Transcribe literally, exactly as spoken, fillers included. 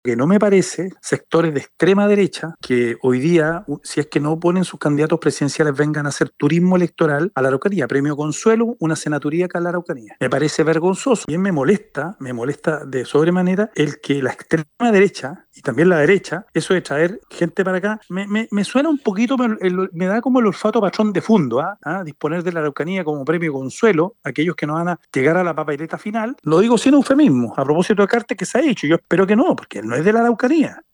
que no me parece, sectores de extrema derecha que hoy día, si es que no ponen sus candidatos presidenciales, vengan a hacer turismo electoral a la Araucanía, premio Consuelo, una senaturía acá a la Araucanía. Me parece vergonzoso. Y me molesta, me molesta de sobremanera el que la extrema derecha y también la derecha, eso de traer gente para acá, me, me, me suena un poquito, me, el, me da como el olfato patrón de fondo, ¿ah? ¿Ah? Disponer de la Araucanía como premio Consuelo, aquellos que no van a llegar a la papeleta final. Lo digo sin eufemismo, a propósito de Cartes que se ha dicho, yo espero que no, porque no es de la Araucanía.